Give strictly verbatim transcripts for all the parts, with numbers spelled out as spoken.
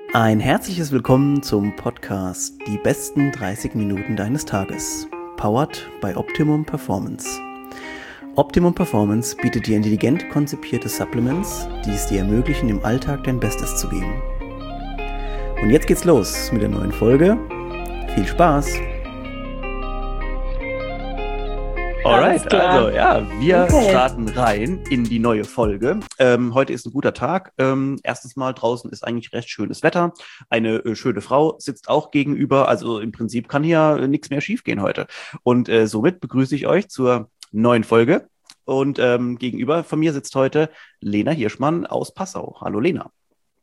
Ein herzliches Willkommen zum Podcast Die besten dreißig Minuten deines Tages, powered by Optimum Performance. Optimum Performance bietet dir intelligent konzipierte Supplements, die es dir ermöglichen, im Alltag dein Bestes zu geben. Und jetzt geht's los mit der neuen Folge. Viel Spaß! Alright, also ja, wir okay. starten rein in die neue Folge. Ähm, heute ist ein guter Tag. Ähm, erstens mal, draußen ist eigentlich recht schönes Wetter. Eine äh, schöne Frau sitzt auch gegenüber. Also im Prinzip kann hier äh, nichts mehr schiefgehen heute. Und äh, somit begrüße ich euch zur neuen Folge. Und ähm, gegenüber von mir sitzt heute Lena Hirschmann aus Passau. Hallo Lena.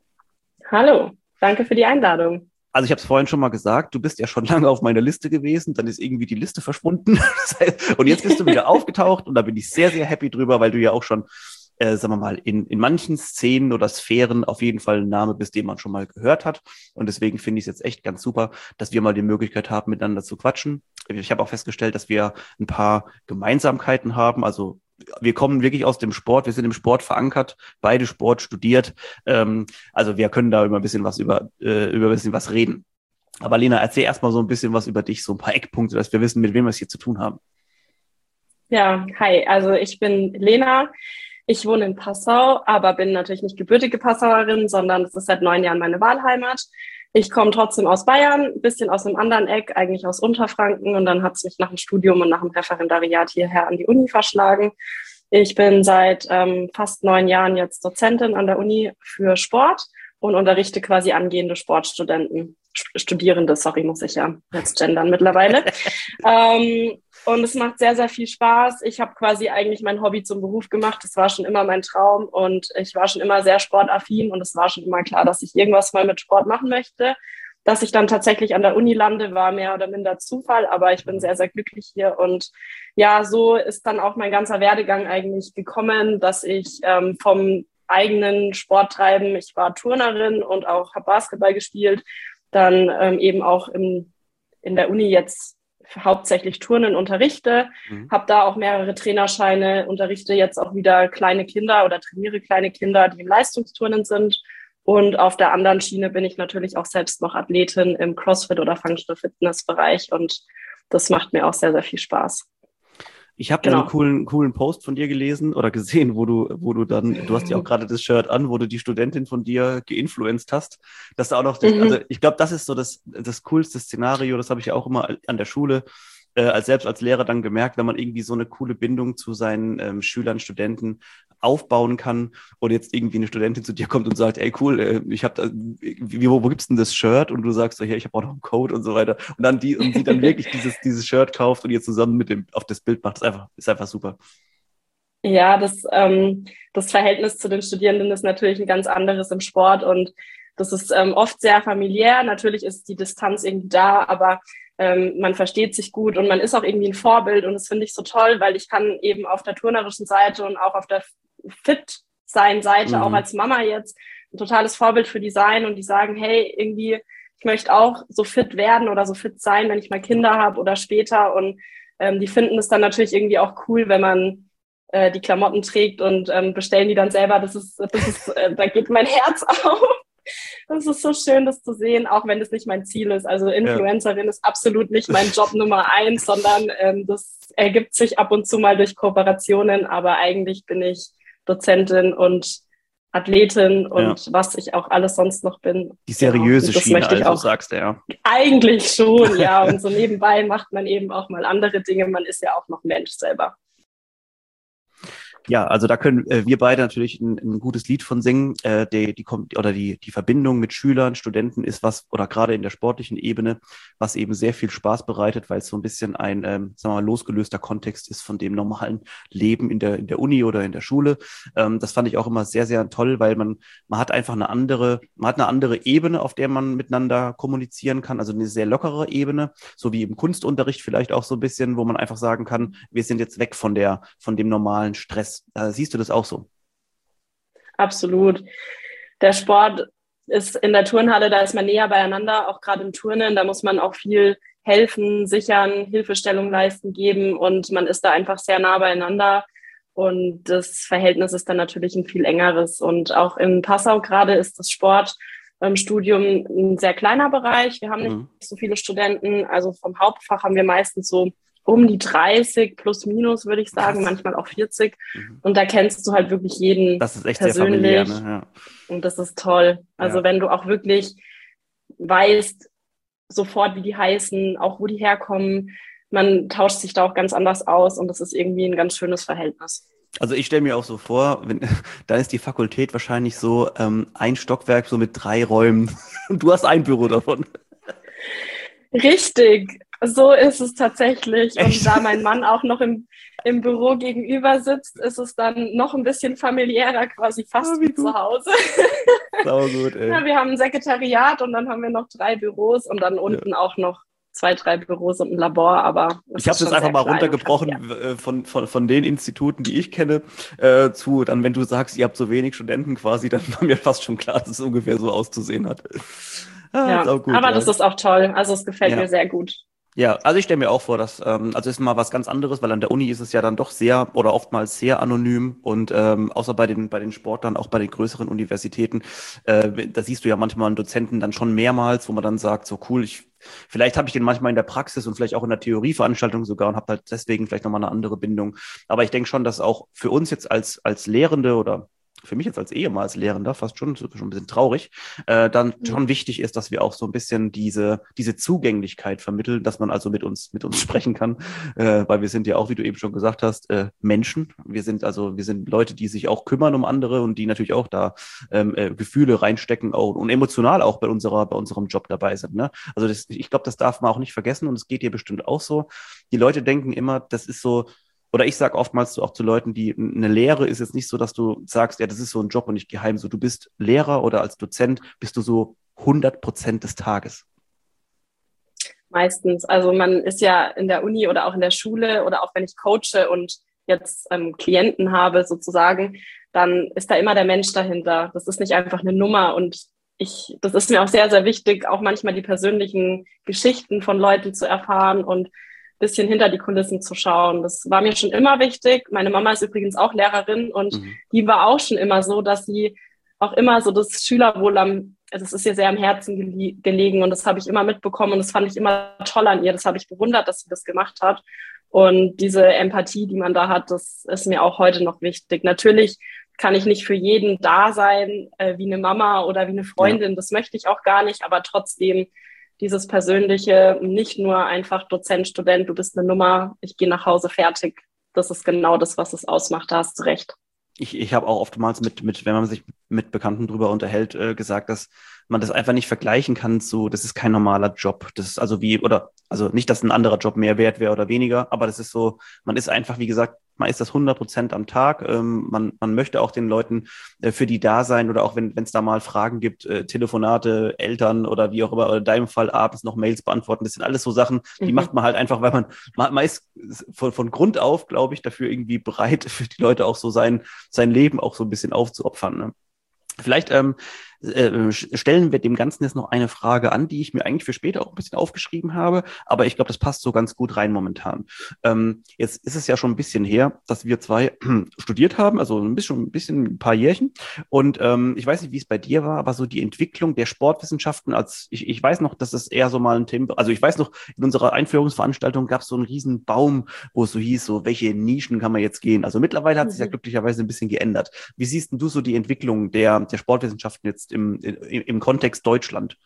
Hallo, danke für die Einladung. Also ich habe es vorhin schon mal gesagt, du bist ja schon lange auf meiner Liste gewesen, dann ist irgendwie die Liste verschwunden. Das heißt, und jetzt bist du wieder aufgetaucht und da bin ich sehr, sehr happy drüber, weil du ja auch schon, äh, sagen wir mal, in, in manchen Szenen oder Sphären auf jeden Fall ein Name bist, den man schon mal gehört hat. Und deswegen finde ich es jetzt echt ganz super, dass wir mal die Möglichkeit haben, miteinander zu quatschen. Ich habe auch festgestellt, dass wir ein paar Gemeinsamkeiten haben, also wir kommen wirklich aus dem Sport, wir sind im Sport verankert, beide Sport studiert, ähm, also wir können da immer ein bisschen was über, äh, über ein bisschen was reden. Aber Lena, erzähl erstmal so ein bisschen was über dich, so ein paar Eckpunkte, dass wir wissen, mit wem wir es hier zu tun haben. Ja, hi, also ich bin Lena, ich wohne in Passau, aber bin natürlich nicht gebürtige Passauerin, sondern es ist seit neun Jahren meine Wahlheimat. Ich komme trotzdem aus Bayern, ein bisschen aus einem anderen Eck, eigentlich aus Unterfranken. Und dann hat es mich nach dem Studium und nach dem Referendariat hierher an die Uni verschlagen. Ich bin seit ähm, fast neun Jahren jetzt Dozentin an der Uni für Sport und unterrichte quasi angehende Sportstudenten. Studierende, sorry, muss ich ja jetzt gendern mittlerweile. ähm, und es macht sehr, sehr viel Spaß. Ich habe quasi eigentlich mein Hobby zum Beruf gemacht. Das war schon immer mein Traum und ich war schon immer sehr sportaffin und es war schon immer klar, dass ich irgendwas mal mit Sport machen möchte. Dass ich dann tatsächlich an der Uni lande, war mehr oder minder Zufall, aber ich bin sehr, sehr glücklich hier. Und ja, so ist dann auch mein ganzer Werdegang eigentlich gekommen, dass ich ähm, vom eigenen Sporttreiben, ich war Turnerin und auch habe Basketball gespielt, dann ähm, eben auch im, in der Uni jetzt hauptsächlich Turnen unterrichte, mhm. habe da auch mehrere Trainerscheine, unterrichte jetzt auch wieder kleine Kinder oder trainiere kleine Kinder, die im Leistungsturnen sind. Und auf der anderen Schiene bin ich natürlich auch selbst noch Athletin im CrossFit- oder Functional-Fitness-Bereich und das macht mir auch sehr, sehr viel Spaß. Ich habe genau. einen coolen, coolen Post von dir gelesen oder gesehen, wo du, wo du dann, du hast ja auch gerade das Shirt an, wo du die Studentin von dir geinfluenced hast, dass da auch noch, das, mhm. also ich glaube, das ist so das, das coolste Szenario, das habe ich ja auch immer an der Schule, äh, als selbst als Lehrer dann gemerkt, wenn man irgendwie so eine coole Bindung zu seinen ähm, Schülern, Studenten aufbauen kann und jetzt irgendwie eine Studentin zu dir kommt und sagt, ey cool, äh, ich habe da, wie, wo, wo gibt's denn das Shirt? Und du sagst so, ja, ich habe auch noch einen Code und so weiter. Und dann die und sie dann wirklich dieses dieses Shirt kauft und ihr zusammen mit dem auf das Bild macht, ist einfach ist einfach super. Ja, das ähm, das Verhältnis zu den Studierenden ist natürlich ein ganz anderes im Sport und das ist ähm, oft sehr familiär. Natürlich ist die Distanz irgendwie da, aber ähm, man versteht sich gut und man ist auch irgendwie ein Vorbild und das finde ich so toll, weil ich kann eben auf der turnerischen Seite und auch auf der Fit-Sein-Seite, mhm. auch als Mama jetzt, ein totales Vorbild für die sein und die sagen, hey, irgendwie, ich möchte auch so fit werden oder so fit sein, wenn ich mal Kinder habe oder später und ähm, die finden es dann natürlich irgendwie auch cool, wenn man äh, die Klamotten trägt und ähm, bestellen die dann selber, das ist, das ist, äh, da geht mein Herz auf. Das ist so schön, das zu sehen, auch wenn das nicht mein Ziel ist. Also Influencerin ja. ist absolut nicht mein Job Nummer eins, sondern ähm, das ergibt sich ab und zu mal durch Kooperationen. Aber eigentlich bin ich Dozentin und Athletin und ja. was ich auch alles sonst noch bin. Die seriöse genau, Schiene, also auch, sagst du ja. Eigentlich schon, ja. Und so nebenbei macht man eben auch mal andere Dinge. Man ist ja auch noch Mensch selber. Ja, also da können äh, wir beide natürlich ein, ein gutes Lied von singen. Äh, die, die kommt oder die die Verbindung mit Schülern, Studenten ist was oder gerade in der sportlichen Ebene, was eben sehr viel Spaß bereitet, weil es so ein bisschen ein, ähm, sagen wir mal, losgelöster Kontext ist von dem normalen Leben in der in der Uni oder in der Schule. Ähm, das fand ich auch immer sehr sehr toll, weil man man hat einfach eine andere man hat eine andere Ebene, auf der man miteinander kommunizieren kann, also eine sehr lockere Ebene, so wie im Kunstunterricht vielleicht auch so ein bisschen, wo man einfach sagen kann, wir sind jetzt weg von der von dem normalen Stress. Da siehst du das auch so? Absolut. Der Sport ist in der Turnhalle, da ist man näher beieinander, auch gerade im Turnen, da muss man auch viel helfen, sichern, Hilfestellung leisten, geben und man ist da einfach sehr nah beieinander und das Verhältnis ist dann natürlich ein viel engeres und auch in Passau gerade ist das Sport ähm, Studium ein sehr kleiner Bereich. Wir haben nicht Mhm. so viele Studenten. Also vom Hauptfach haben wir meistens so um die dreißig plus minus, würde ich sagen, Krass. manchmal auch vierzig. Mhm. Und da kennst du halt wirklich jeden Das ist echt sehr familiär, persönlich. ne? Und das ist toll. Ja. Also Ja. wenn du auch wirklich weißt sofort, wie die heißen, auch wo die herkommen, man tauscht sich da auch ganz anders aus und das ist irgendwie ein ganz schönes Verhältnis. Also ich stelle mir auch so vor, wenn, dann ist die Fakultät wahrscheinlich so ähm, ein Stockwerk so mit drei Räumen und du hast ein Büro davon. Richtig, so ist es tatsächlich. Echt? Und da mein Mann auch noch im, im Büro gegenüber sitzt, ist es dann noch ein bisschen familiärer, quasi Ah, fast wie wie zu gut. Hause. Sau gut, ey. Ja, wir haben ein Sekretariat und dann haben wir noch drei Büros und dann Ja. unten auch noch zwei, drei Büros und ein Labor, aber es Ich habe ist es jetzt schon einfach sehr mal klein und runtergebrochen familiär. äh, von, von, von den Instituten, die ich kenne, äh, zu, dann, wenn du sagst, ihr habt so wenig Studenten quasi, dann war mir fast schon klar, dass es ungefähr so auszusehen hat. Ah, ist Ja, auch gut, aber ja. das ist auch toll. Also es gefällt Ja. mir sehr gut. Ja, also ich stelle mir auch vor, dass, ähm, also ist mal was ganz anderes, weil an der Uni ist es ja dann doch sehr oder oftmals sehr anonym und ähm, außer bei den, bei den Sportlern, auch bei den größeren Universitäten, äh, da siehst du ja manchmal einen Dozenten dann schon mehrmals, wo man dann sagt, so cool, ich, vielleicht habe ich den manchmal in der Praxis und vielleicht auch in der Theorieveranstaltung sogar und habe halt deswegen vielleicht nochmal eine andere Bindung. Aber ich denke schon, dass auch für uns jetzt als, als Lehrende oder für mich jetzt als ehemals Lehrender, fast schon, schon ein bisschen traurig, äh, dann schon wichtig ist, dass wir auch so ein bisschen diese, diese Zugänglichkeit vermitteln, dass man also mit uns, mit uns sprechen kann, äh, weil wir sind ja auch, wie du eben schon gesagt hast, äh, Menschen. Wir sind also, wir sind Leute, die sich auch kümmern um andere und die natürlich auch da ähm, äh, Gefühle reinstecken auch, und emotional auch bei unserer, bei unserem Job dabei sind. Ne? Also das, ich glaube, das darf man auch nicht vergessen und es geht dir bestimmt auch so. Die Leute denken immer, das ist so, oder ich sage oftmals so auch zu Leuten, die eine Lehre ist jetzt nicht so, dass du sagst, ja, das ist so ein Job und nicht geheim. So, du bist Lehrer oder als Dozent bist du so hundert Prozent des Tages. Meistens. Also man ist ja in der Uni oder auch in der Schule oder auch wenn ich coache und jetzt ähm, Klienten habe sozusagen, dann ist da immer der Mensch dahinter. Das ist nicht einfach eine Nummer und ich, das ist mir auch sehr, sehr wichtig, auch manchmal die persönlichen Geschichten von Leuten zu erfahren und bisschen hinter die Kulissen zu schauen. Das war mir schon immer wichtig. Meine Mama ist übrigens auch Lehrerin und Mhm. die war auch schon immer so, dass sie auch immer so das Schülerwohl am, also es ist ihr sehr am Herzen gele- gelegen und das habe ich immer mitbekommen und das fand ich immer toll an ihr. Das habe ich bewundert, dass sie das gemacht hat. Und diese Empathie, die man da hat, das ist mir auch heute noch wichtig. Natürlich kann ich nicht für jeden da sein, äh, wie eine Mama oder wie eine Ja. Freundin. Das möchte ich auch gar nicht, aber trotzdem dieses Persönliche, nicht nur einfach Dozent, Student, du bist eine Nummer, ich gehe nach Hause, fertig. Das ist genau das, was es ausmacht, da hast du recht. Ich, ich habe auch oftmals mit, mit, wenn man sich mit Bekannten drüber unterhält, äh, gesagt, dass man das einfach nicht vergleichen kann. So, das ist kein normaler Job. Das ist also wie, oder, also nicht, dass ein anderer Job mehr wert wäre oder weniger, aber das ist so, man ist einfach, wie gesagt, man ist das hundert Prozent am Tag. Ähm, man, man möchte auch den Leuten äh, für die da sein oder auch wenn es da mal Fragen gibt, äh, Telefonate, Eltern oder wie auch immer, oder in deinem Fall abends noch Mails beantworten. Das sind alles so Sachen, die Mhm. macht man halt einfach, weil man, man, man ist von, von Grund auf, glaube ich, dafür irgendwie bereit, für die Leute auch so sein, sein Leben auch so ein bisschen aufzuopfern. Ne? Vielleicht ähm, äh, stellen wir dem Ganzen jetzt noch eine Frage an, die ich mir eigentlich für später auch ein bisschen aufgeschrieben habe, aber ich glaube, das passt so ganz gut rein momentan. Ähm, jetzt ist es ja schon ein bisschen her, dass wir zwei studiert haben, also ein bisschen, ein bisschen, ein paar Jährchen. Und ähm, ich weiß nicht, wie es bei dir war, aber so die Entwicklung der Sportwissenschaften, als ich, ich weiß noch, dass es eher so mal ein Thema, also ich weiß noch, in unserer Einführungsveranstaltung gab es so einen riesen Baum, wo es so hieß, so welche Nischen kann man jetzt gehen. Also mittlerweile hat sich ja Mhm. glücklicherweise ein bisschen geändert. Wie siehst denn du so die Entwicklung der, der Sportwissenschaften jetzt im, im, im Kontext Deutschland?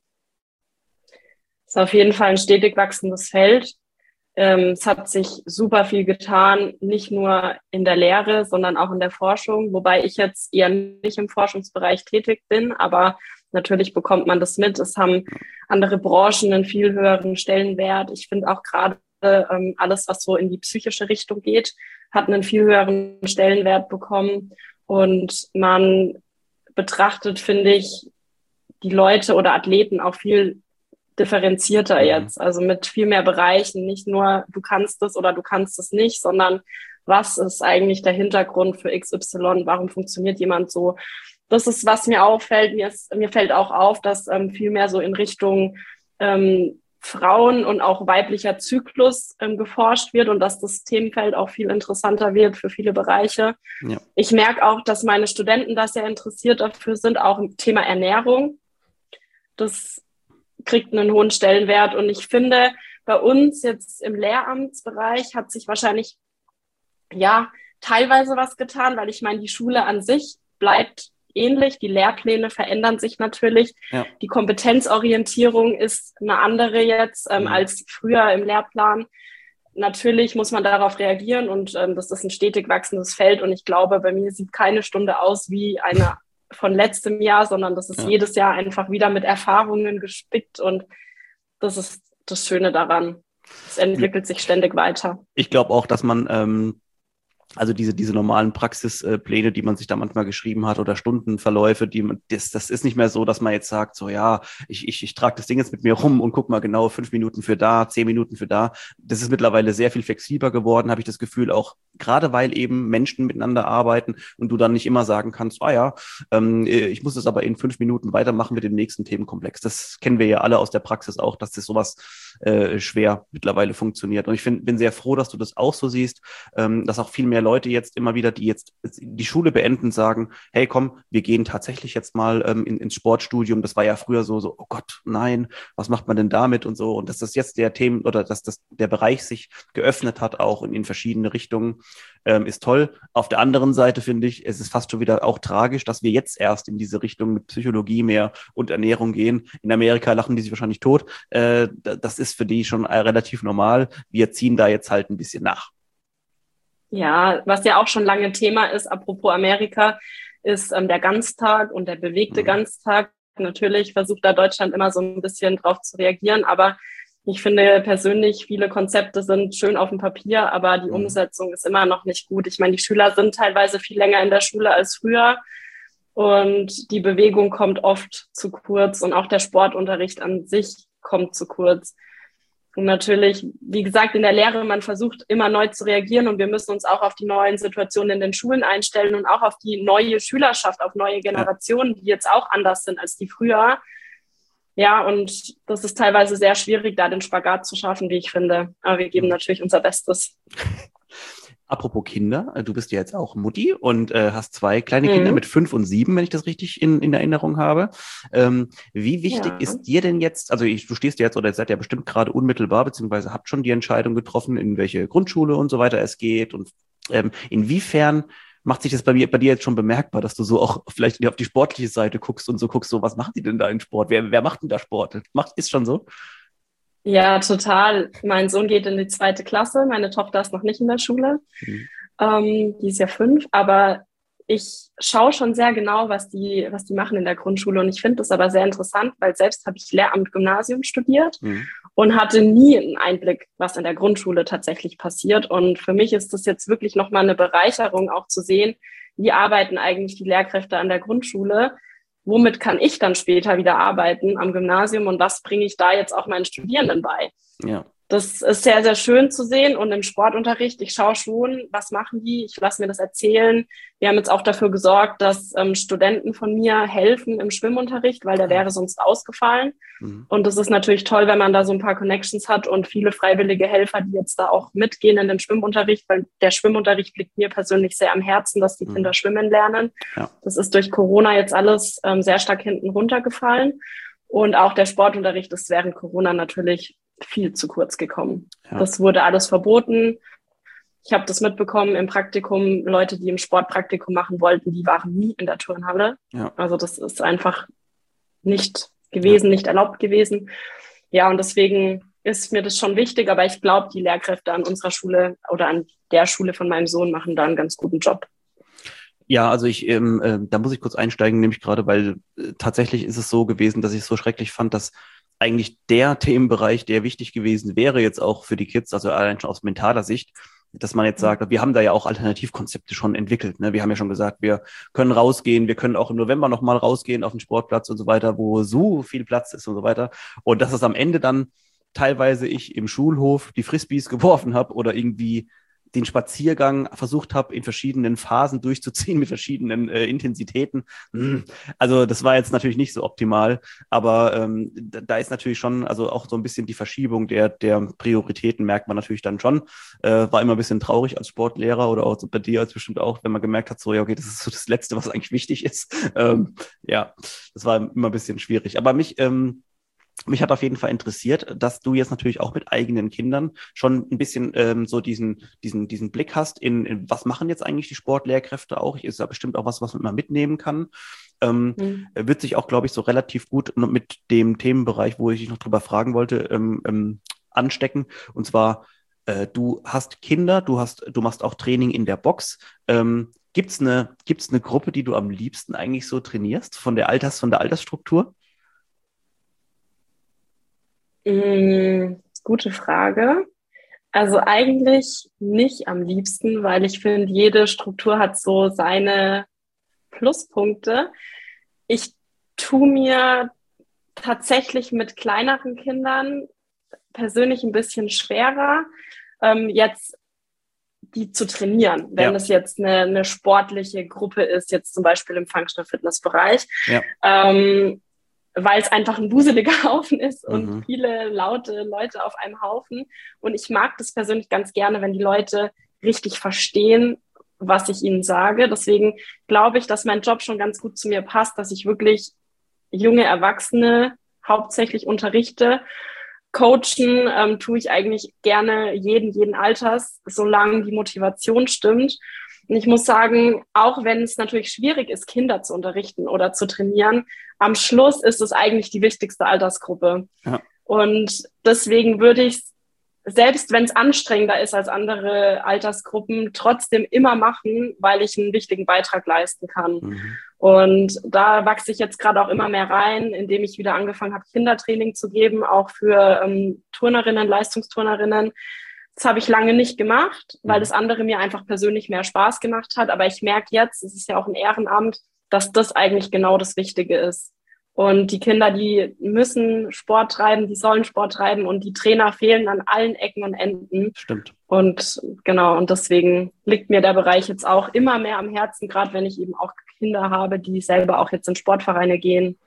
Ist auf jeden Fall ein stetig wachsendes Feld. Ähm, es hat sich super viel getan, nicht nur in der Lehre, sondern auch in der Forschung, wobei ich jetzt eher nicht im Forschungsbereich tätig bin, aber natürlich bekommt man das mit. Es haben andere Branchen einen viel höheren Stellenwert. Ich finde auch gerade ähm, alles, was so in die psychische Richtung geht, hat einen viel höheren Stellenwert bekommen und man betrachtet, finde ich, die Leute oder Athleten auch viel differenzierter Mhm. jetzt, also mit viel mehr Bereichen, nicht nur du kannst es oder du kannst es nicht, sondern was ist eigentlich der Hintergrund für X Y, warum funktioniert jemand so? Das ist, was mir auffällt. Mir, ist, mir fällt auch auf, dass ähm, viel mehr so in Richtung ähm, Frauen und auch weiblicher Zyklus ähm, geforscht wird und dass das Themenfeld auch viel interessanter wird für viele Bereiche. Ja. Ich merke auch, dass meine Studenten da sehr interessiert dafür sind, auch im Thema Ernährung. das kriegt einen hohen Stellenwert. Und ich finde, bei uns jetzt im Lehramtsbereich hat sich wahrscheinlich, ja, teilweise was getan, weil ich meine, die Schule an sich bleibt ähnlich. Die Lehrpläne verändern sich natürlich. Ja. Die Kompetenzorientierung ist eine andere jetzt ähm, mhm. als früher im Lehrplan. Natürlich muss man darauf reagieren und ähm, das ist ein stetig wachsendes Feld. Und ich glaube, bei mir sieht keine Stunde aus wie eine von letztem Jahr, sondern das ist ja. jedes Jahr einfach wieder mit Erfahrungen gespickt. Und das ist das Schöne daran. Es entwickelt sich ständig weiter. Ich glaube auch, dass man... Ähm Also diese diese normalen Praxispläne, die man sich da manchmal geschrieben hat oder Stundenverläufe, die man, das, das ist nicht mehr so, dass man jetzt sagt, so ja, ich, ich, ich trage das Ding jetzt mit mir rum und guck mal genau fünf Minuten für da, zehn Minuten für da. Das ist mittlerweile sehr viel flexibler geworden, habe ich das Gefühl, auch gerade weil eben Menschen miteinander arbeiten und du dann nicht immer sagen kannst, ah ja, ähm, ich muss das aber in fünf Minuten weitermachen mit dem nächsten Themenkomplex. Das kennen wir ja alle aus der Praxis auch, dass das sowas äh, schwer mittlerweile funktioniert. Und ich find, bin sehr froh, dass du das auch so siehst, ähm, dass auch viel mehr Leute jetzt immer wieder, die jetzt die Schule beenden, sagen, hey komm, wir gehen tatsächlich jetzt mal ähm, in, ins Sportstudium. Das war ja früher so, so, oh Gott, nein, was macht man denn damit und so. Und dass das jetzt der Themen oder dass das der Bereich sich geöffnet hat, auch in, in verschiedene Richtungen, ähm, ist toll. Auf der anderen Seite finde ich, es ist fast schon wieder auch tragisch, dass wir jetzt erst in diese Richtung mit Psychologie mehr und Ernährung gehen. In Amerika lachen die sich wahrscheinlich tot. Äh, das ist für die schon relativ normal. Wir ziehen da jetzt halt ein bisschen nach. Ja, was ja auch schon lange Thema ist, apropos Amerika, ist ähm, der Ganztag und der bewegte mhm. Ganztag. Natürlich versucht da Deutschland immer so ein bisschen drauf zu reagieren, aber ich finde persönlich, viele Konzepte sind schön auf dem Papier, aber die mhm. Umsetzung ist immer noch nicht gut. Ich meine, die Schüler sind teilweise viel länger in der Schule als früher und die Bewegung kommt oft zu kurz und auch der Sportunterricht an sich kommt zu kurz. Und natürlich, wie gesagt, in der Lehre, man versucht immer neu zu reagieren und wir müssen uns auch auf die neuen Situationen in den Schulen einstellen und auch auf die neue Schülerschaft, auf neue Generationen, die jetzt auch anders sind als die früher. Ja, und das ist teilweise sehr schwierig, da den Spagat zu schaffen, wie ich finde. Aber wir geben natürlich unser Bestes. Apropos Kinder, du bist ja jetzt auch Mutti und äh, hast zwei kleine Kinder mhm. mit fünf und sieben, wenn ich das richtig in, in Erinnerung habe. Ähm, wie wichtig ja. ist dir denn jetzt, also ich, du stehst jetzt oder seid ja bestimmt gerade unmittelbar, beziehungsweise habt schon die Entscheidung getroffen, in welche Grundschule und so weiter es geht und ähm, inwiefern macht sich das bei mir, bei dir jetzt schon bemerkbar, dass du so auch vielleicht auf die sportliche Seite guckst und so guckst, so was machen die denn da in Sport? Wer, wer macht denn da Sport? Macht, ist schon so? Ja, total. Mein Sohn geht in die zweite Klasse. Meine Tochter ist noch nicht in der Schule. Mhm. Ähm, die ist ja fünf. Aber ich schaue schon sehr genau, was die, was die machen in der Grundschule. Und ich finde das aber sehr interessant, weil selbst habe ich Lehramt Gymnasium studiert mhm. und hatte nie einen Einblick, was in der Grundschule tatsächlich passiert. Und für mich ist das jetzt wirklich nochmal eine Bereicherung, auch zu sehen, wie arbeiten eigentlich die Lehrkräfte an der Grundschule. Womit kann ich dann später wieder arbeiten am Gymnasium und was bringe ich da jetzt auch meinen Studierenden bei? Ja. Das ist sehr, sehr schön zu sehen und im Sportunterricht, ich schaue schon, was machen die, ich lasse mir das erzählen. Wir haben jetzt auch dafür gesorgt, dass ähm, Studenten von mir helfen im Schwimmunterricht, weil der wäre sonst ausgefallen. Mhm. Und das ist natürlich toll, wenn man da so ein paar Connections hat und viele freiwillige Helfer, die jetzt da auch mitgehen in den Schwimmunterricht, weil der Schwimmunterricht liegt mir persönlich sehr am Herzen, dass die mhm. Kinder schwimmen lernen. Ja. Das ist durch Corona jetzt alles ähm, sehr stark hinten runtergefallen. Und auch der Sportunterricht ist während Corona natürlich viel zu kurz gekommen. Ja. Das wurde alles verboten. Ich habe das mitbekommen im Praktikum. Leute, die im Sportpraktikum machen wollten, die waren nie in der Turnhalle. Ja. Also das ist einfach nicht gewesen, ja. nicht erlaubt gewesen. Ja, und deswegen ist mir das schon wichtig. Aber ich glaube, die Lehrkräfte an unserer Schule oder an der Schule von meinem Sohn machen da einen ganz guten Job. Ja, also ich, ähm, äh, da muss ich kurz einsteigen, nämlich gerade, weil äh, tatsächlich ist es so gewesen, dass ich es so schrecklich fand, dass eigentlich der Themenbereich, der wichtig gewesen wäre, jetzt auch für die Kids, also allein schon aus mentaler Sicht, dass man jetzt sagt, wir haben da ja auch Alternativkonzepte schon entwickelt. Ne? Wir haben ja schon gesagt, wir können rausgehen, wir können auch im November nochmal rausgehen auf den Sportplatz und so weiter, wo so viel Platz ist und so weiter. Und dass es am Ende dann teilweise ich im Schulhof die Frisbees geworfen habe oder irgendwie den Spaziergang versucht habe, in verschiedenen Phasen durchzuziehen mit verschiedenen äh, Intensitäten. Also das war jetzt natürlich nicht so optimal, aber ähm, da, da ist natürlich schon, also auch so ein bisschen die Verschiebung der, der Prioritäten merkt man natürlich dann schon. Äh, war immer ein bisschen traurig als Sportlehrer oder auch so bei dir als bestimmt auch, wenn man gemerkt hat, so ja, okay, das ist so das Letzte, was eigentlich wichtig ist. Ähm, ja, das war immer ein bisschen schwierig. Aber mich ähm, Mich hat auf jeden Fall interessiert, dass du jetzt natürlich auch mit eigenen Kindern schon ein bisschen ähm, so diesen, diesen, diesen Blick hast in, in, was machen jetzt eigentlich die Sportlehrkräfte auch? Ist ja bestimmt auch was, was man mitnehmen kann. Ähm, mhm. Wird sich auch, glaube ich, so relativ gut mit dem Themenbereich, wo ich dich noch drüber fragen wollte, ähm, ähm, anstecken. Und zwar, äh, du hast Kinder, du hast, du machst auch Training in der Box. Ähm, gibt's eine, gibt's eine Gruppe, die du am liebsten eigentlich so trainierst, von der Alters, von der Altersstruktur? Mm, gute Frage. Also eigentlich nicht am liebsten, weil ich finde, jede Struktur hat so seine Pluspunkte. Ich tue mir tatsächlich mit kleineren Kindern persönlich ein bisschen schwerer, ähm, jetzt die zu trainieren, wenn ja. es jetzt eine, eine sportliche Gruppe ist, jetzt zum Beispiel im Functional Fitness Bereich. Ja. Ähm, weil es einfach ein wuseliger Haufen ist und mhm. viele laute Leute auf einem Haufen. Und ich mag das persönlich ganz gerne, wenn die Leute richtig verstehen, was ich ihnen sage. Deswegen glaube ich, dass mein Job schon ganz gut zu mir passt, dass ich wirklich junge Erwachsene hauptsächlich unterrichte. Coachen ähm, tue ich eigentlich gerne jeden, jeden Alters, solange die Motivation stimmt. Und ich muss sagen, auch wenn es natürlich schwierig ist, Kinder zu unterrichten oder zu trainieren, am Schluss ist es eigentlich die wichtigste Altersgruppe. Ja. Und deswegen würde ich es, selbst wenn es anstrengender ist als andere Altersgruppen, trotzdem immer machen, weil ich einen wichtigen Beitrag leisten kann. Mhm. Und da wachse ich jetzt gerade auch immer mehr rein, indem ich wieder angefangen habe, Kindertraining zu geben, auch für ähm, Turnerinnen, Leistungsturnerinnen. Das habe ich lange nicht gemacht, weil das andere mir einfach persönlich mehr Spaß gemacht hat. Aber ich merke jetzt, es ist ja auch ein Ehrenamt, dass das eigentlich genau das Wichtige ist. Und die Kinder, die müssen Sport treiben, die sollen Sport treiben und die Trainer fehlen an allen Ecken und Enden. Stimmt. Und genau, und deswegen liegt mir der Bereich jetzt auch immer mehr am Herzen, gerade wenn ich eben auch Kinder habe, die selber auch jetzt in Sportvereine gehen.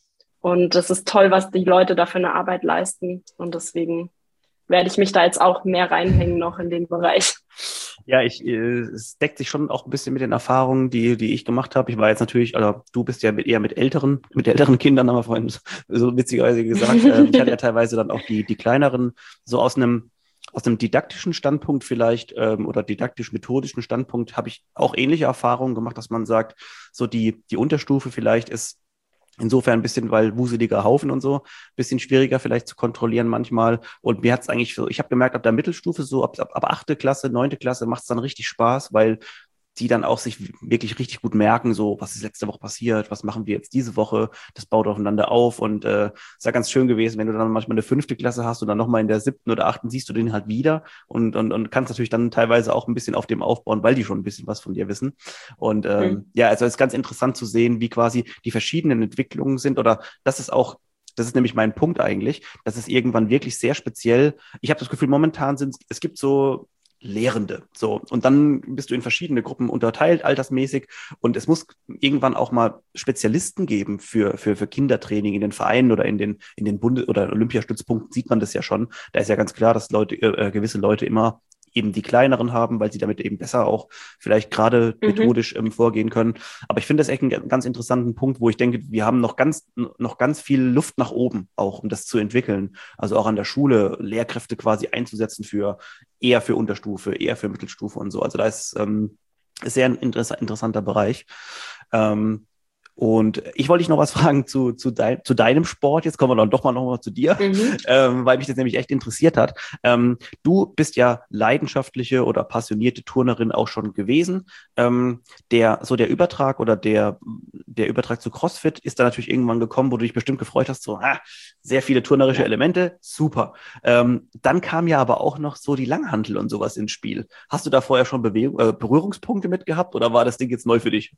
Und das ist toll, was die Leute da für eine Arbeit leisten. Und deswegen werde ich mich da jetzt auch mehr reinhängen noch in den Bereich. Ja, ich, äh, es deckt sich schon auch ein bisschen mit den Erfahrungen, die, die ich gemacht habe. Ich war jetzt natürlich, also du bist ja mit, eher mit älteren, mit älteren Kindern, haben wir vorhin so witzigerweise gesagt. ähm, ich hatte ja teilweise dann auch die, die kleineren, so aus einem, aus einem didaktischen Standpunkt vielleicht ähm, oder didaktisch-methodischen Standpunkt habe ich auch ähnliche Erfahrungen gemacht, dass man sagt, so die, die Unterstufe vielleicht ist insofern ein bisschen, weil wuseliger Haufen und so, ein bisschen schwieriger vielleicht zu kontrollieren manchmal. Und mir hat es eigentlich so, ich habe gemerkt, ab der Mittelstufe, so ab, ab, ab achte Klasse, neunte Klasse macht es dann richtig Spaß, weil die dann auch sich wirklich richtig gut merken, so, was ist letzte Woche passiert, was machen wir jetzt diese Woche, das baut aufeinander auf und äh, ist ja ganz schön gewesen, wenn du dann manchmal eine fünfte Klasse hast und dann nochmal in der siebten oder achten siehst du den halt wieder und, und, und kannst natürlich dann teilweise auch ein bisschen auf dem aufbauen, weil die schon ein bisschen was von dir wissen. Und ähm, mhm. ja, also es ist ganz interessant zu sehen, wie quasi die verschiedenen Entwicklungen sind oder das ist auch Das ist nämlich mein Punkt eigentlich. Das ist irgendwann wirklich sehr speziell. Ich habe das Gefühl, momentan sind es gibt so Lehrende. So. Und dann bist du in verschiedene Gruppen unterteilt, altersmäßig. Und es muss irgendwann auch mal Spezialisten geben für, für, für Kindertraining in den Vereinen oder in den, in den Bundes- oder Olympiastützpunkten sieht man das ja schon. Da ist ja ganz klar, dass Leute, äh, gewisse Leute immer eben die kleineren haben, weil sie damit eben besser auch vielleicht gerade mhm. methodisch ähm, vorgehen können. Aber ich finde das echt einen ganz interessanten Punkt, wo ich denke, wir haben noch ganz, noch ganz viel Luft nach oben auch, um das zu entwickeln. Also auch an der Schule Lehrkräfte quasi einzusetzen für eher für Unterstufe, eher für Mittelstufe und so. Also da ist ähm, sehr ein interess- interessanter Bereich. Ähm, Und ich wollte dich noch was fragen zu, zu, dein, zu deinem Sport. Jetzt kommen wir dann doch mal noch mal zu dir, mhm. ähm, weil mich das nämlich echt interessiert hat. Ähm, du bist ja leidenschaftliche oder passionierte Turnerin auch schon gewesen. Ähm, der, so der Übertrag oder der, der Übertrag zu CrossFit ist da natürlich irgendwann gekommen, wo du dich bestimmt gefreut hast, so, ah, sehr viele turnerische ja. Elemente, super. Ähm, dann kam ja aber auch noch so die Langhantel und sowas ins Spiel. Hast du da vorher schon Bewegung, äh, Berührungspunkte mit gehabt oder war das Ding jetzt neu für dich?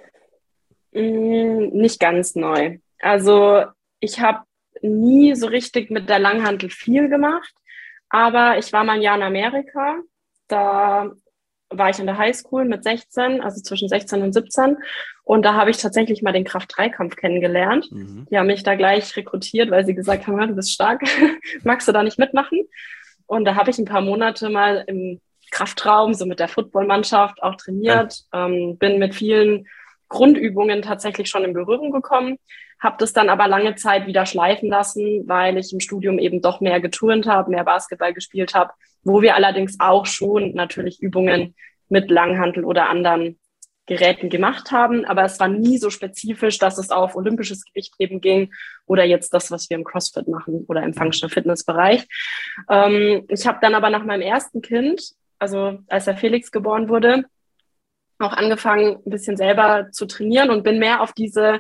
Nicht ganz neu. Also ich habe nie so richtig mit der Langhantel viel gemacht, aber ich war mal ein Jahr in Amerika. Da war ich in der Highschool mit sechzehn, also zwischen sechzehn und siebzehn. Und da habe ich tatsächlich mal den Kraft-drei-Kampf kennengelernt. Mhm. Die haben mich da gleich rekrutiert, weil sie gesagt haben, du bist stark, magst du da nicht mitmachen? Und da habe ich ein paar Monate mal im Kraftraum, so mit der Footballmannschaft auch trainiert, ja. ähm, bin mit vielen Grundübungen tatsächlich schon in Berührung gekommen, habe das dann aber lange Zeit wieder schleifen lassen, weil ich im Studium eben doch mehr geturnt habe, mehr Basketball gespielt habe, wo wir allerdings auch schon natürlich Übungen mit Langhantel oder anderen Geräten gemacht haben, aber es war nie so spezifisch, dass es auf olympisches Gewichtheben ging oder jetzt das, was wir im CrossFit machen oder im Functional Fitness Bereich. Ähm, ich habe dann aber nach meinem ersten Kind, also als der Felix geboren wurde, auch angefangen, ein bisschen selber zu trainieren und bin mehr auf diese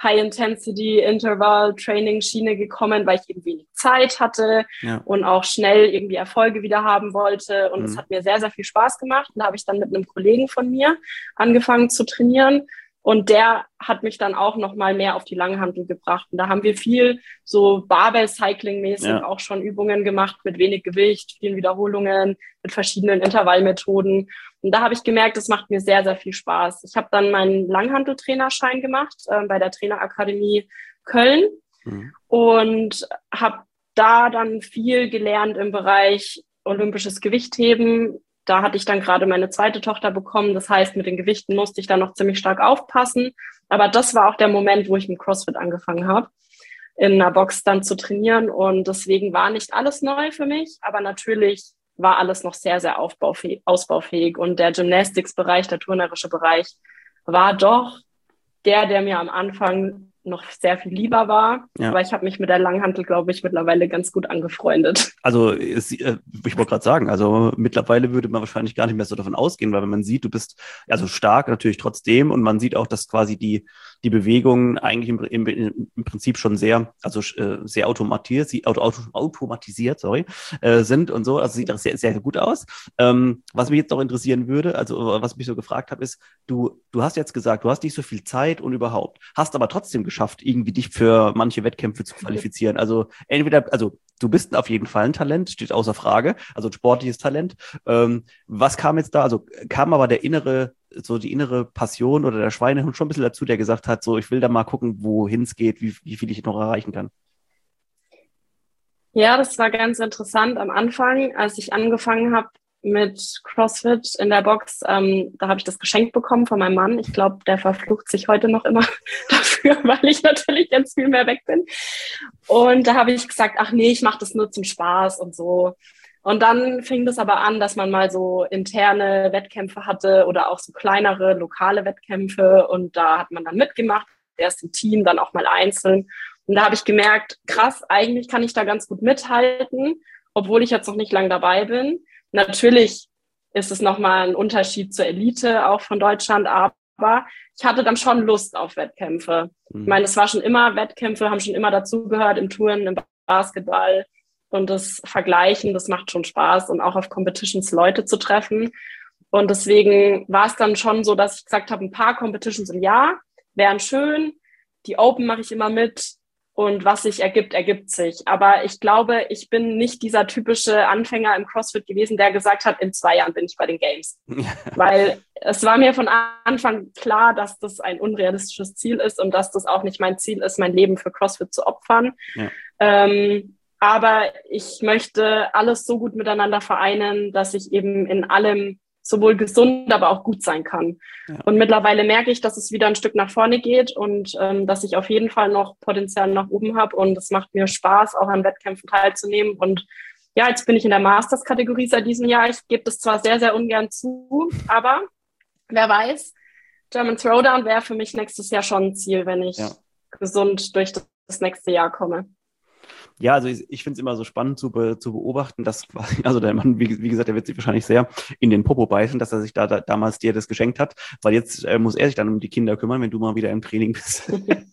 High-Intensity-Interval-Training-Schiene gekommen, weil ich eben wenig Zeit hatte ja. und auch schnell irgendwie Erfolge wieder haben wollte. Und es mhm. hat mir sehr, sehr viel Spaß gemacht. Und da habe ich dann mit einem Kollegen von mir angefangen zu trainieren. Und der hat mich dann auch noch mal mehr auf die Langhantel gebracht. Und da haben wir viel so Barbell-Cycling-mäßig ja. auch schon Übungen gemacht mit wenig Gewicht, vielen Wiederholungen, mit verschiedenen Intervallmethoden. Und da habe ich gemerkt, das macht mir sehr, sehr viel Spaß. Ich habe dann meinen Langhantel-Trainerschein gemacht äh, bei der Trainerakademie Köln mhm. und habe da dann viel gelernt im Bereich olympisches Gewichtheben. Da hatte ich dann gerade meine zweite Tochter bekommen. Das heißt, mit den Gewichten musste ich dann noch ziemlich stark aufpassen. Aber das war auch der Moment, wo ich mit CrossFit angefangen habe, in einer Box dann zu trainieren. Und deswegen war nicht alles neu für mich. Aber natürlich war alles noch sehr, sehr aufbaufähig, ausbaufähig. Und der Gymnastics-Bereich, der turnerische Bereich, war doch der, der mir am Anfang noch sehr viel lieber war. Ja. Aber ich habe mich mit der Langhantel, glaube ich, mittlerweile ganz gut angefreundet. Also es, ich wollte gerade sagen, also mittlerweile würde man wahrscheinlich gar nicht mehr so davon ausgehen, weil wenn man sieht, du bist also stark natürlich trotzdem und man sieht auch, dass quasi die die Bewegungen eigentlich im, im, im Prinzip schon sehr, also äh, sehr automatisiert, auto, auto, automatisiert, sorry, äh, sind und so. Also sieht das sehr, sehr gut aus. Ähm, was mich jetzt noch interessieren würde, also was mich so gefragt habe, ist, du du hast jetzt gesagt, du hast nicht so viel Zeit und überhaupt, hast aber trotzdem geschafft, irgendwie dich für manche Wettkämpfe zu qualifizieren. Also entweder, also du bist auf jeden Fall ein Talent, steht außer Frage, also ein sportliches Talent. Ähm, was kam jetzt da? Also kam aber der innere so die innere Passion oder der Schweinehund schon ein bisschen dazu, der gesagt hat, so ich will da mal gucken, wohin es geht, wie, wie viel ich noch erreichen kann? Ja, das war ganz interessant am Anfang, als ich angefangen habe mit CrossFit in der Box, ähm, da habe ich das geschenkt bekommen von meinem Mann. Ich glaube, der verflucht sich heute noch immer dafür, weil ich natürlich jetzt viel mehr weg bin. Und da habe ich gesagt, ach nee, ich mache das nur zum Spaß und so. Und dann fing das aber an, dass man mal so interne Wettkämpfe hatte oder auch so kleinere lokale Wettkämpfe. Und da hat man dann mitgemacht, erst im Team, dann auch mal einzeln. Und da habe ich gemerkt, krass, eigentlich kann ich da ganz gut mithalten, obwohl ich jetzt noch nicht lang dabei bin. Natürlich ist es nochmal ein Unterschied zur Elite, auch von Deutschland, aber ich hatte dann schon Lust auf Wettkämpfe. Mhm. Ich meine, es war schon immer, Wettkämpfe haben schon immer dazugehört im Touren, im Basketball. Und das Vergleichen, das macht schon Spaß und auch auf Competitions Leute zu treffen. Und deswegen war es dann schon so, dass ich gesagt habe, ein paar Competitions im Jahr wären schön. Die Open mache ich immer mit und was sich ergibt, ergibt sich. Aber ich glaube, ich bin nicht dieser typische Anfänger im CrossFit gewesen, der gesagt hat, in zwei Jahren bin ich bei den Games. Weil es war mir von Anfang klar, dass das ein unrealistisches Ziel ist und dass das auch nicht mein Ziel ist, mein Leben für CrossFit zu opfern. Ja. Ähm, Aber ich möchte alles so gut miteinander vereinen, dass ich eben in allem sowohl gesund, aber auch gut sein kann. Ja. Und mittlerweile merke ich, dass es wieder ein Stück nach vorne geht und ähm, dass ich auf jeden Fall noch Potenzial nach oben habe. Und es macht mir Spaß, auch an Wettkämpfen teilzunehmen. Und ja, jetzt bin ich in der Masters-Kategorie seit diesem Jahr. Ich gebe das zwar sehr, sehr ungern zu, aber wer weiß, German Throwdown wäre für mich nächstes Jahr schon ein Ziel, wenn ich ja. gesund durch das nächste Jahr komme. Ja, also ich, ich finde es immer so spannend zu, be, zu beobachten, dass quasi, also der Mann, wie, wie gesagt, der wird sich wahrscheinlich sehr in den Popo beißen, dass er sich da, da damals dir das geschenkt hat, weil jetzt äh, muss er sich dann um die Kinder kümmern, wenn du mal wieder im Training bist.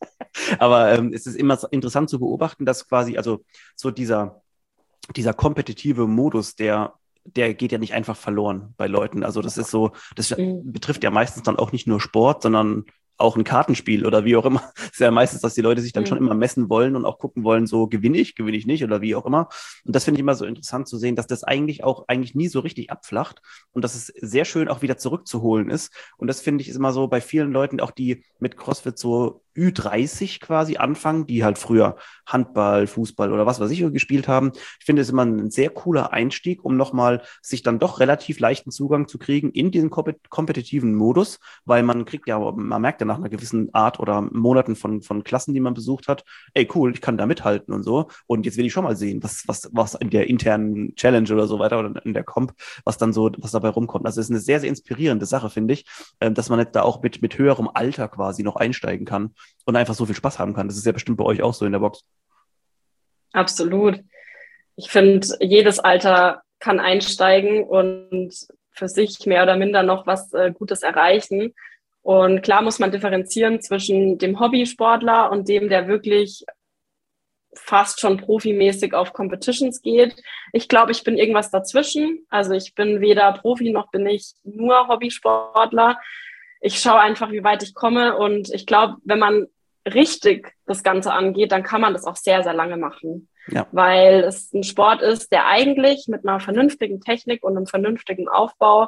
Aber ähm, es ist immer so interessant zu beobachten, dass quasi, also so dieser, dieser kompetitive Modus, der der geht ja nicht einfach verloren bei Leuten. Also das ist so, das mhm. betrifft ja meistens dann auch nicht nur Sport, sondern auch ein Kartenspiel oder wie auch immer. Es ist ja meistens, dass die Leute sich dann mhm. schon immer messen wollen und auch gucken wollen, so gewinne ich, gewinne ich nicht oder wie auch immer. Und das finde ich immer so interessant zu sehen, dass das eigentlich auch eigentlich nie so richtig abflacht und dass es sehr schön auch wieder zurückzuholen ist. Und das finde ich ist immer so bei vielen Leuten, auch die mit CrossFit so Ü dreißig quasi anfangen, die halt früher Handball, Fußball oder was weiß ich gespielt haben. Ich finde es immer ein sehr cooler Einstieg, um nochmal sich dann doch relativ leichten Zugang zu kriegen in diesen kompetitiven Modus, weil man kriegt ja, man merkt ja nach einer gewissen Art oder Monaten von, von Klassen, die man besucht hat, ey cool, ich kann da mithalten und so. Und jetzt will ich schon mal sehen, was, was, was in der internen Challenge oder so weiter oder in der Comp, was dann so, was dabei rumkommt. Also es ist eine sehr, sehr inspirierende Sache, finde ich, dass man jetzt da auch mit, mit höherem Alter quasi noch einsteigen kann und einfach so viel Spaß haben kann. Das ist ja bestimmt bei euch auch so in der Box. Absolut. Ich finde, jedes Alter kann einsteigen und für sich mehr oder minder noch was äh, Gutes erreichen. Und klar muss man differenzieren zwischen dem Hobbysportler und dem, der wirklich fast schon profimäßig auf Competitions geht. Ich glaube, ich bin irgendwas dazwischen. Also ich bin weder Profi noch bin ich nur Hobbysportler. Ich schaue einfach, wie weit ich komme. Und ich glaube, wenn man richtig das Ganze angeht, dann kann man das auch sehr, sehr lange machen. Ja. Weil es ein Sport ist, der eigentlich mit einer vernünftigen Technik und einem vernünftigen Aufbau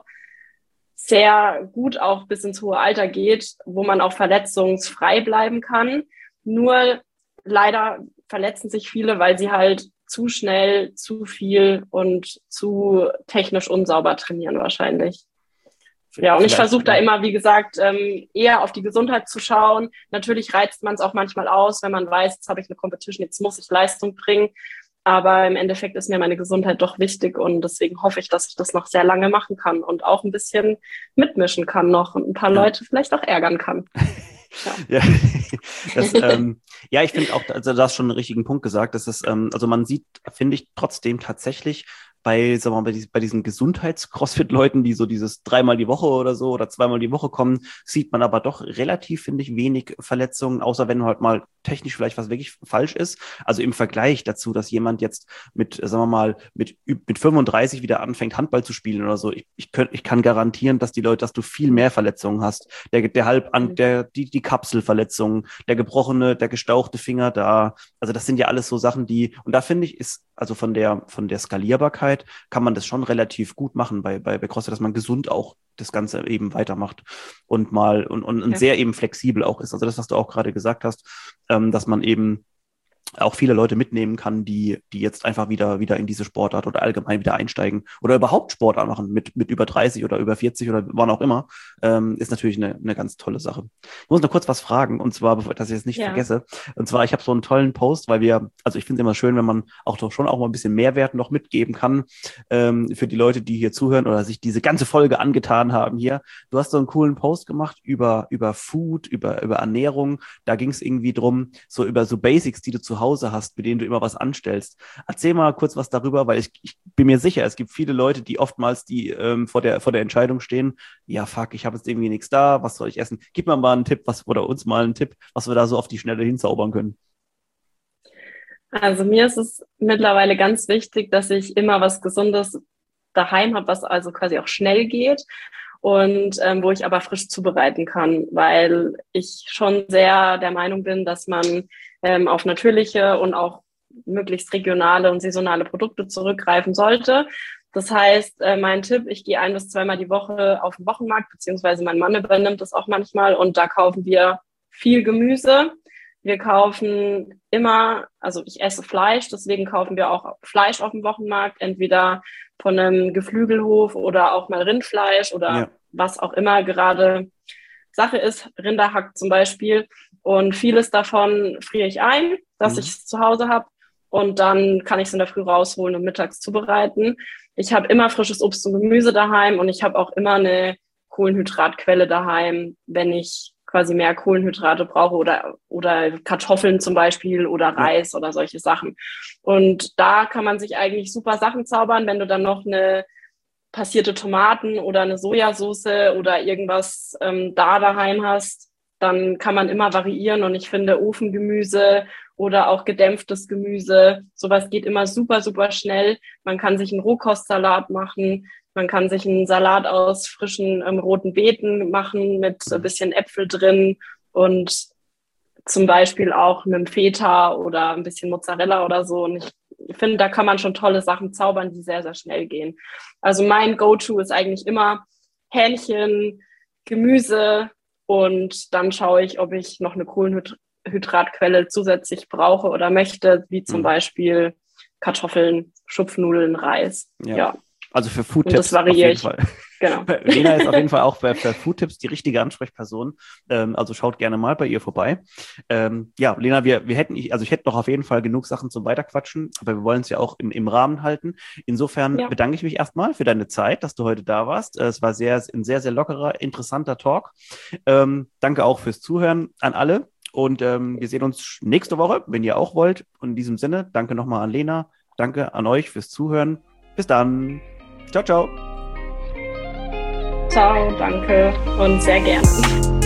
sehr gut auch bis ins hohe Alter geht, wo man auch verletzungsfrei bleiben kann. Nur leider verletzen sich viele, weil sie halt zu schnell, zu viel und zu technisch unsauber trainieren wahrscheinlich. Ja, und ich versuche da immer, wie gesagt, eher auf die Gesundheit zu schauen. Natürlich reizt man es auch manchmal aus, wenn man weiß, jetzt habe ich eine Competition, jetzt muss ich Leistung bringen. Aber im Endeffekt ist mir meine Gesundheit doch wichtig und deswegen hoffe ich, dass ich das noch sehr lange machen kann und auch ein bisschen mitmischen kann noch und ein paar ja. Leute vielleicht auch ärgern kann. Ja, ja, das, ähm, ja ich finde auch, also du hast schon einen richtigen Punkt gesagt, dass es, ähm, also man sieht, finde ich, trotzdem tatsächlich bei, sagen wir mal, bei, diesen, bei diesen Gesundheits-Crossfit-Leuten, die so dieses dreimal die Woche oder so oder zweimal die Woche kommen, sieht man aber doch relativ, finde ich, wenig Verletzungen, außer wenn halt mal technisch vielleicht was wirklich falsch ist. Also im Vergleich dazu, dass jemand jetzt mit, sagen wir mal, mit, mit fünfunddreißig wieder anfängt, Handball zu spielen oder so. Ich, ich, könnt, ich kann garantieren, dass die Leute, dass du viel mehr Verletzungen hast. Der, der halb an, der, die, die Kapselverletzungen, der gebrochene, der gestauchte Finger da. Also das sind ja alles so Sachen, die, und da finde ich, ist, also von der, von der Skalierbarkeit kann man das schon relativ gut machen bei, bei, bei CrossFit, dass man gesund auch das Ganze eben weitermacht und mal und, und, und ja. sehr eben flexibel auch ist. Also das, was du auch gerade gesagt hast, ähm, dass man eben auch viele Leute mitnehmen kann, die, die jetzt einfach wieder, wieder in diese Sportart oder allgemein wieder einsteigen oder überhaupt Sportart machen mit, mit über dreißig oder über vierzig oder wann auch immer, ähm, ist natürlich eine, eine ganz tolle Sache. Ich muss noch kurz was fragen und zwar, bevor dass ich es nicht ja. vergesse, und zwar, ich habe so einen tollen Post, weil wir, also ich finde es immer schön, wenn man auch doch schon auch mal ein bisschen Mehrwert noch mitgeben kann, ähm, für die Leute, die hier zuhören oder sich diese ganze Folge angetan haben hier. Du hast so einen coolen Post gemacht über, über Food, über, über Ernährung, da ging es irgendwie drum, so über so Basics, die du zu Hause hast, mit denen du immer was anstellst. Erzähl mal kurz was darüber, weil ich, ich bin mir sicher, es gibt viele Leute, die oftmals die ähm, vor der vor der Entscheidung stehen, ja fuck, ich habe jetzt irgendwie nichts da, was soll ich essen? Gib mir mal einen Tipp, was oder uns mal einen Tipp, was wir da so auf die Schnelle hinzaubern können. Also mir ist es mittlerweile ganz wichtig, dass ich immer was Gesundes daheim habe, was also quasi auch schnell geht und ähm, wo ich aber frisch zubereiten kann, weil ich schon sehr der Meinung bin, dass man ähm, auf natürliche und auch möglichst regionale und saisonale Produkte zurückgreifen sollte. Das heißt, äh, mein Tipp, ich gehe ein bis zweimal die Woche auf den Wochenmarkt, beziehungsweise mein Mann übernimmt das auch manchmal und da kaufen wir viel Gemüse. Wir kaufen immer, also ich esse Fleisch, deswegen kaufen wir auch Fleisch auf dem Wochenmarkt, entweder von einem Geflügelhof oder auch mal Rindfleisch oder ja. was auch immer gerade Sache ist, Rinderhack zum Beispiel. Und vieles davon friere ich ein, dass mhm. ich es zu Hause habe und dann kann ich es in der Früh rausholen und mittags zubereiten. Ich habe immer frisches Obst und Gemüse daheim und ich habe auch immer eine Kohlenhydratquelle daheim, wenn ich quasi mehr Kohlenhydrate brauche oder, oder Kartoffeln zum Beispiel oder Reis ja. oder solche Sachen. Und da kann man sich eigentlich super Sachen zaubern, wenn du dann noch eine passierte Tomaten oder eine Sojasauce oder irgendwas ähm, da daheim hast, dann kann man immer variieren und ich finde Ofengemüse oder auch gedämpftes Gemüse, sowas geht immer super, super schnell. Man kann sich einen Rohkostsalat machen, man kann sich einen Salat aus frischen ähm, roten Beeten machen mit ein bisschen Äpfel drin und zum Beispiel auch einem Feta oder ein bisschen Mozzarella oder so. Und ich finde, da kann man schon tolle Sachen zaubern, die sehr, sehr schnell gehen. Also mein Go-To ist eigentlich immer Hähnchen, Gemüse und dann schaue ich, ob ich noch eine Kohlenhydratquelle zusätzlich brauche oder möchte, wie zum mhm. Beispiel Kartoffeln, Schupfnudeln, Reis. Ja. ja. Also für Foodtipps das variiere ich. Fall. Genau. Lena ist auf jeden Fall auch für, für Foodtipps die richtige Ansprechperson. Ähm, also schaut gerne mal bei ihr vorbei. Ähm, ja, Lena, wir, wir hätten, also ich hätte noch auf jeden Fall genug Sachen zum Weiterquatschen, aber wir wollen es ja auch im, im Rahmen halten. Insofern ja. bedanke ich mich erstmal für deine Zeit, dass du heute da warst. Es war sehr, ein sehr, sehr lockerer, interessanter Talk. Ähm, danke auch fürs Zuhören an alle. Und ähm, wir sehen uns nächste Woche, wenn ihr auch wollt. Und in diesem Sinne, danke nochmal an Lena. Danke an euch fürs Zuhören. Bis dann. Ciao, ciao. Ciao, danke und sehr gerne.